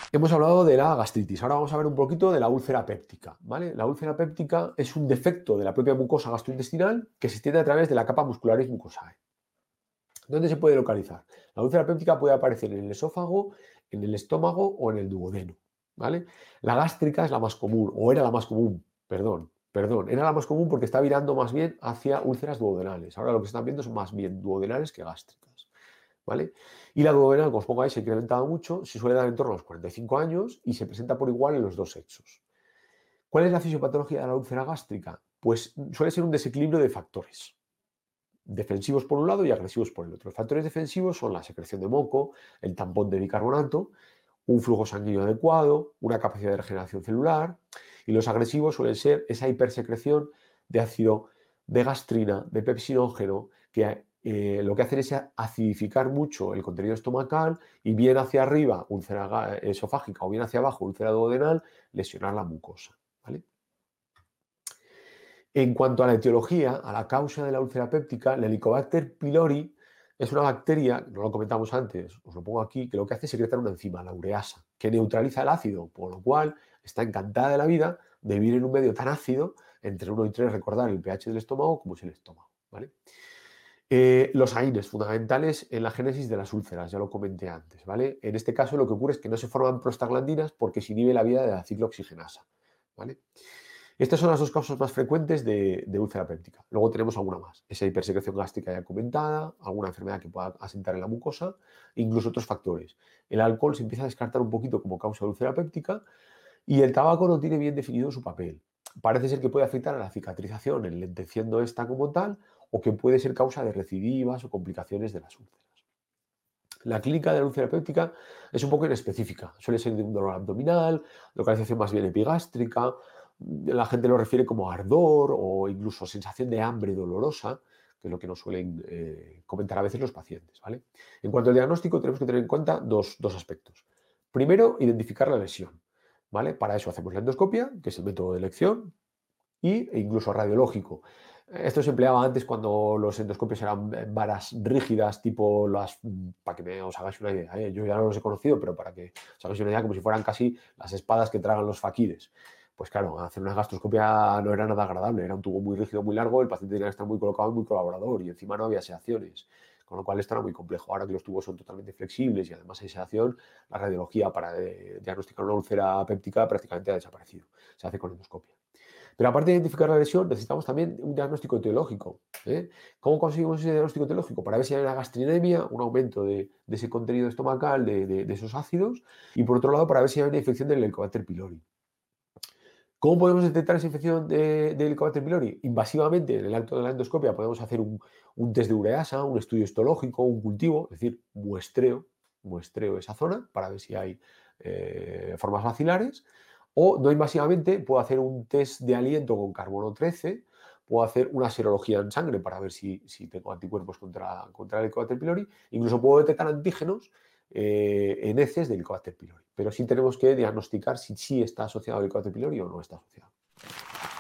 Hemos hablado de la gastritis, ahora vamos a ver un poquito de la úlcera péptica, ¿vale? La úlcera péptica es un defecto de la propia mucosa gastrointestinal que se extiende a través de la capa muscularis mucosae. ¿Dónde se puede localizar? La úlcera péptica puede aparecer en el esófago, en el estómago o en el duodeno, ¿vale? La gástrica es la más común, o era la más común, perdón, era la más común porque está virando más bien hacia úlceras duodenales. Ahora lo que se están viendo son más bien duodenales que gástricas, ¿vale? Y la duodenal, como os pongo ahí, se ha incrementado mucho, se suele dar en torno a los 45 años y se presenta por igual en los dos sexos. ¿Cuál es la fisiopatología de la úlcera gástrica? Pues suele ser un desequilibrio de factores defensivos por un lado y agresivos por el otro. Los factores defensivos son la secreción de moco, el tampón de bicarbonato, un flujo sanguíneo adecuado, una capacidad de regeneración celular, y los agresivos suelen ser esa hipersecreción de ácido de gastrina, de pepsinógeno, que lo que hacen es acidificar mucho el contenido estomacal y bien hacia arriba, úlcera esofágica, o bien hacia abajo, úlcera duodenal, lesionar la mucosa. ¿Vale? En cuanto a la etiología, a la causa de la úlcera péptica, el Helicobacter pylori es una bacteria, no lo comentamos antes, os lo pongo aquí, que lo que hace es secretar una enzima, la ureasa, que neutraliza el ácido, por lo cual está encantada de la vida de vivir en un medio tan ácido, entre 1 y 3, recordar el pH del estómago, como es el estómago. ¿Vale? Los AINES, fundamentales en la génesis de las úlceras, ya lo comenté antes. ¿Vale? En este caso lo que ocurre es que no se forman prostaglandinas porque se inhibe la vía de la ciclooxigenasa. ¿Vale? Estas son las dos causas más frecuentes de úlcera péptica. Luego tenemos alguna más. Esa hipersecreción gástrica ya comentada, alguna enfermedad que pueda asentar en la mucosa, incluso otros factores. El alcohol se empieza a descartar un poquito como causa de úlcera péptica y el tabaco no tiene bien definido su papel. Parece ser que puede afectar a la cicatrización, enlenteciendo esta como tal, o que puede ser causa de recidivas o complicaciones de las úlceras. La clínica de la úlcera péptica es un poco inespecífica. Suele ser de un dolor abdominal, localización más bien epigástrica. La gente lo refiere como ardor o incluso sensación de hambre dolorosa, que es lo que nos suelen comentar a veces los pacientes. ¿Vale? En cuanto al diagnóstico, tenemos que tener en cuenta dos aspectos. Primero, identificar la lesión. ¿Vale? Para eso hacemos la endoscopia, que es el método de elección, e incluso radiológico. Esto se empleaba antes cuando los endoscopios eran varas rígidas, tipo las, para que os hagáis una idea, yo ya no los he conocido, pero para que os hagáis una idea, como si fueran casi las espadas que tragan los faquires. Pues claro, hacer una gastroscopia no era nada agradable, era un tubo muy rígido, muy largo, el paciente tenía que estar muy colocado y muy colaborador, y encima no había sedaciones, con lo cual esto era muy complejo. Ahora que los tubos son totalmente flexibles y además hay sedación, la radiología para diagnosticar una úlcera péptica prácticamente ha desaparecido, se hace con endoscopia. Pero aparte de identificar la lesión, necesitamos también un diagnóstico etiológico. ¿Eh? ¿Cómo conseguimos ese diagnóstico etiológico? Para ver si hay una gastrinemia, un aumento de ese contenido estomacal, de esos ácidos, y por otro lado, para ver si hay una infección del Helicobacter pylori. ¿Cómo podemos detectar esa infección del Helicobacter pylori? Invasivamente, en el acto de la endoscopia, podemos hacer un test de ureasa, un estudio histológico, un cultivo, es decir, muestreo esa zona para ver si hay formas bacilares. O no invasivamente, puedo hacer un test de aliento con carbono 13, puedo hacer una serología en sangre para ver si tengo anticuerpos contra el Helicobacter pylori, incluso puedo detectar antígenos en heces del Helicobacter pylori. Pero sí tenemos que diagnosticar si sí está asociado al Helicobacter pylori o no está asociado.